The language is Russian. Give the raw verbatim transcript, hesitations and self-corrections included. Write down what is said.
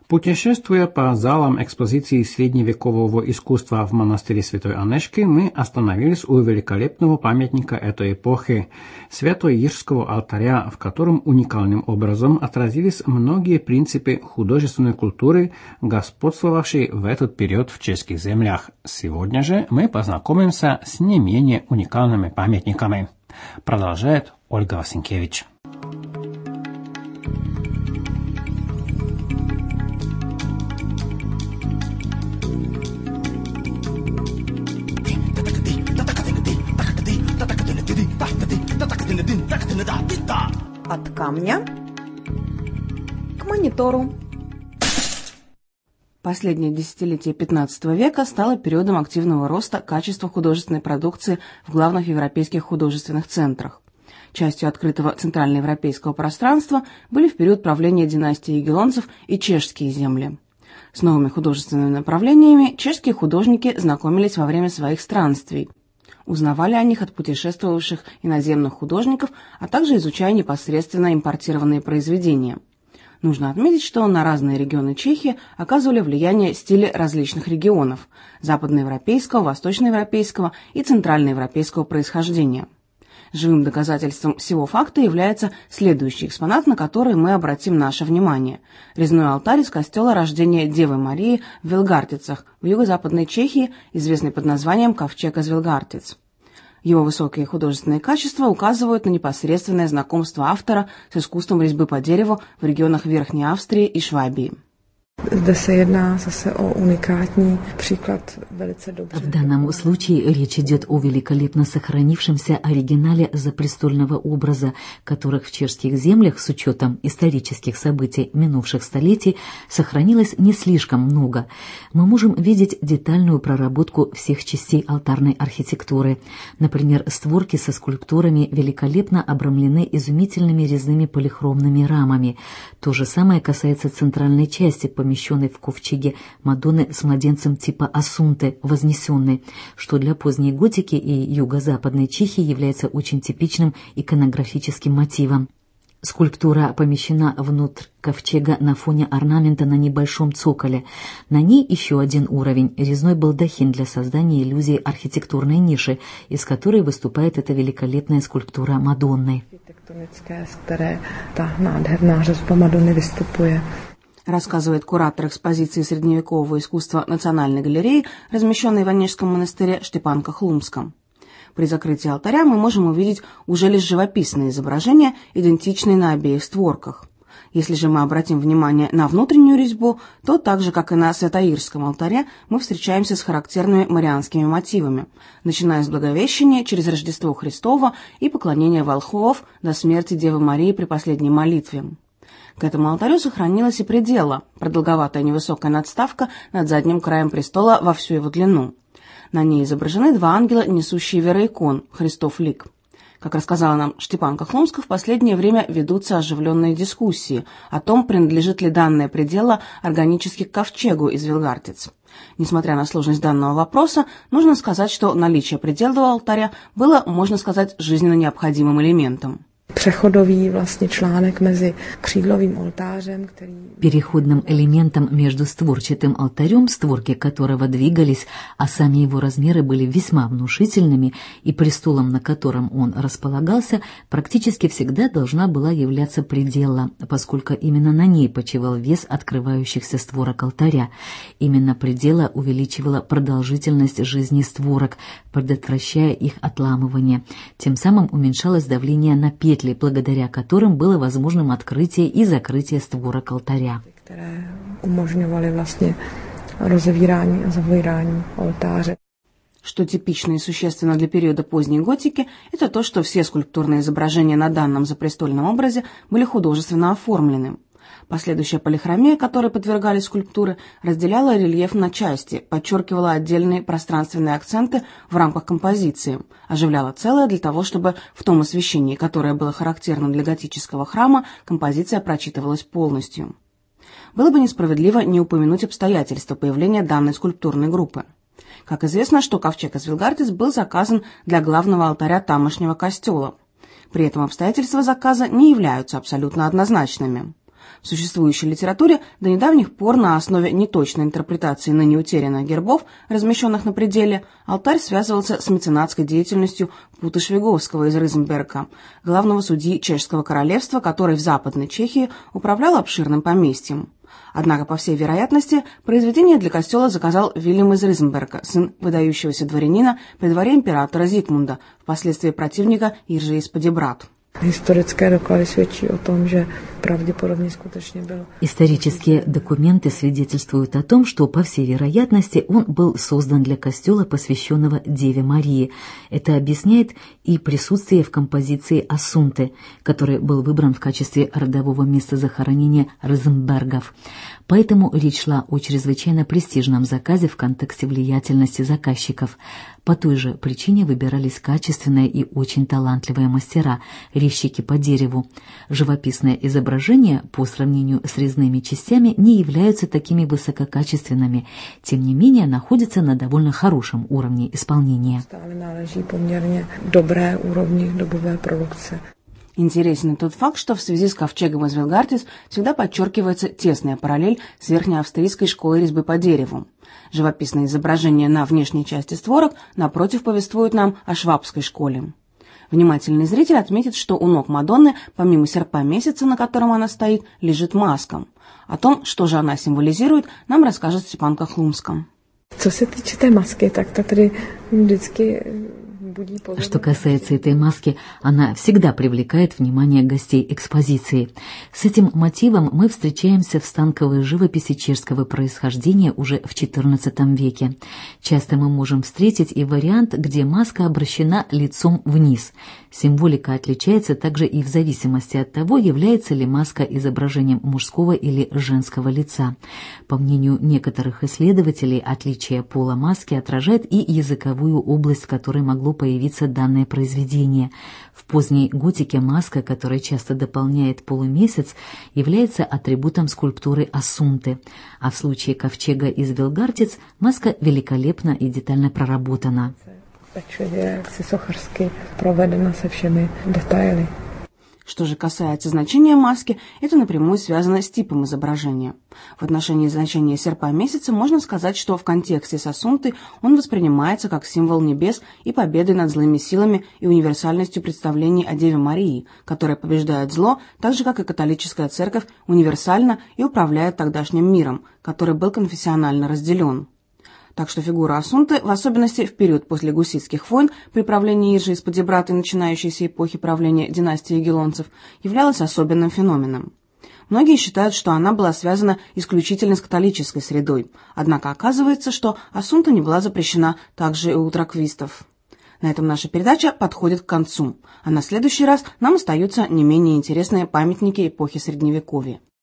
Путешествуя по залам экспозиции средневекового искусства в монастыре Святой Анешки, мы остановились у великолепного памятника этой эпохи – Свято-Ирского алтаря, в котором уникальным образом отразились многие принципы художественной культуры, господствовавшие в этот период в чешских землях. Сегодня же мы познакомимся с не менее уникальными памятниками. Продолжает Ольга Васенкевич. От камня к монитору. Последнее десятилетие пятнадцатого века стало периодом активного роста качества художественной продукции в главных европейских художественных центрах. Частью открытого центральноевропейского пространства были в период правления династии ягеллонцев и чешские земли. С новыми художественными направлениями чешские художники знакомились во время своих странствий. Узнавали о них от путешествовавших иноземных художников, а также изучая непосредственно импортированные произведения. Нужно отметить, что на разные регионы Чехии оказывали влияние стили различных регионов – западноевропейского, восточноевропейского и центральноевропейского происхождения. Живым доказательством всего факта является следующий экспонат, на который мы обратим наше внимание – резной алтарь из костела Рождения Девы Марии в Вилгартицах в юго-западной Чехии, известный под названием Ковчег из Вилгартиц. Его высокие художественные качества указывают на непосредственное знакомство автора с искусством резьбы по дереву в регионах Верхней Австрии и Швабии. Zde se jedná zase o unikátní příklad velice dobře. В данном случае речь идет о великолепно сохранившемся оригинале запрестольного образа, которых в чешских землях с учетом исторических событий минувших столетий сохранилось не слишком много. Мы можем видеть детальную проработку всех частей алтарной архитектуры. Например, створки со скульптурами великолепно обрамлены изумительными резными полихромными рамами. То же самое касается центральной части, помещенной в ковчеге Мадонны с младенцем типа Асунты, вознесенной, что для поздней готики и юго-западной Чехии является очень типичным иконографическим мотивом. Скульптура помещена внутрь ковчега на фоне орнамента на небольшом цоколе. На ней еще один уровень – резной балдахин для создания иллюзии архитектурной ниши, из которой выступает эта великолепная скульптура Мадонны. Рассказывает куратор экспозиции средневекового искусства Национальной галереи, размещенной в Онежском монастыре Штепанка Хлумском. При закрытии алтаря мы можем увидеть уже лишь живописные изображения, идентичные на обеих створках. Если же мы обратим внимание на внутреннюю резьбу, то так же, как и на Свято-Ирском алтаре, мы встречаемся с характерными марианскими мотивами, начиная с Благовещения через Рождество Христово и поклонения волхвов до смерти Девы Марии при последней молитве. К этому алтарю сохранилась и предела, продолговатая невысокая надставка над задним краем престола во всю его длину. На ней изображены два ангела, несущие вероикон, Христов лик. Как рассказала нам Штепанка Хлумска, в последнее время ведутся оживленные дискуссии о том, принадлежит ли данная предела органически к ковчегу из Вилгартиц. Несмотря на сложность данного вопроса, нужно сказать, что наличие пределного алтаря было, можно сказать, жизненно необходимым элементом. Přechodový vlastně článek mezi křídlovým oltářem, který... Переходным элементом между створчатым алтарем, створки которого двигались, а сами его размеры были весьма внушительными, и престолом, на котором он располагался, практически всегда должна была являться предела, поскольку именно на ней почивал вес открывающихся створок алтаря. Именно предела увеличивала продолжительность жизни створок, предотвращая их отламывание. Тем самым уменьшалось давление на петли, благодаря которым было возможным открытие и закрытие створок алтаря. Které umožňovaly vlastně rozevírání a zavírání oltáře. Что типично и существенно для периода поздней готики, это то, что все скульптурные изображения на данном запрестольном образе были художественно оформлены. Последующая полихромия, которой подвергались скульптуры, разделяла рельеф на части, подчеркивала отдельные пространственные акценты в рамках композиции, оживляла целое для того, чтобы в том освещении, которое было характерным для готического храма, композиция прочитывалась полностью. Было бы несправедливо не упомянуть обстоятельства появления данной скульптурной группы. Как известно, что ковчег из Вилгартиц был заказан для главного алтаря тамошнего костела. При этом обстоятельства заказа не являются абсолютно однозначными. В существующей литературе до недавних пор на основе неточной интерпретации ныне утерянных гербов, размещенных на пределе, алтарь связывался с меценатской деятельностью Пута Швиговского из Ризенберга, главного судьи Чешского королевства, который в Западной Чехии управлял обширным поместьем. Однако, по всей вероятности, произведение для костела заказал Вильям из Ризенберга, сын выдающегося дворянина при дворе императора Зигмунда, впоследствии противника Jiří z Poděbrad. Historické doklady svědčí o tom, že pravděpodobně skutečně byl. Исторические документы свидетельствуют о том, что, по всей вероятности, он был создан для костела, посвященного Деве Марии. Это объясняет и присутствие в композиции Ассунты, который был выбран в качестве родового места захоронения Розенбергов. Поэтому речь шла о чрезвычайно престижном заказе в контексте влиятельности заказчиков. По той же причине выбирались качественные и очень талантливые мастера, резчики по дереву. Живописные изображения, по сравнению с резными частями, не являются такими высококачественными, тем не менее находятся на довольно хорошем уровне исполнения. Stále náleží poměrně dobré úrovni dobové produkce. Интересен тот факт, что в связи с ковчегом из Вильгартис всегда подчеркивается тесная параллель с верхнеавстрийской школой резьбы по дереву. Живописные изображения на внешней части створок, напротив, повествуют нам о швабской школе. Внимательный зритель отметит, что у ног Мадонны, помимо серпа месяца, на котором она стоит, лежит маска. О том, что же она символизирует, нам расскажет Степан Кохлумском. Co se týče té masky, tak ta tedy vždycky. Что касается этой маски, она всегда привлекает внимание гостей экспозиции. С этим мотивом мы встречаемся в станковой живописи чешского происхождения уже в четырнадцатом веке. Часто мы можем встретить и вариант, где маска обращена лицом вниз. Символика отличается также и в зависимости от того, является ли маска изображением мужского или женского лица. По мнению некоторых исследователей, отличие пола маски отражает и языковую область, в которой могло появиться данное произведение. В поздней готике маска, которая часто дополняет полумесяц, является атрибутом скульптуры Ассунты, а в случае ковчега из Вильгартис маска великолепно и детально проработана. Что же касается значения маски, это напрямую связано с типом изображения. В отношении значения серпа месяца можно сказать, что в контексте с Ассунтой он воспринимается как символ небес и победы над злыми силами и универсальностью представлений о Деве Марии, которая побеждает зло, так же, как и католическая церковь универсальна и управляет тогдашним миром, который был конфессионально разделен. Так что фигура Ассунты, в особенности в период после гуситских войн при правлении Jiří z Poděbrad и начинающейся эпохи правления династии Ягеллонцев, являлась особенным феноменом. Многие считают, что она была связана исключительно с католической средой, однако оказывается, что Ассунта не была запрещена также и у траквистов. На этом наша передача подходит к концу, а на следующий раз нам остаются не менее интересные памятники эпохи Средневековья.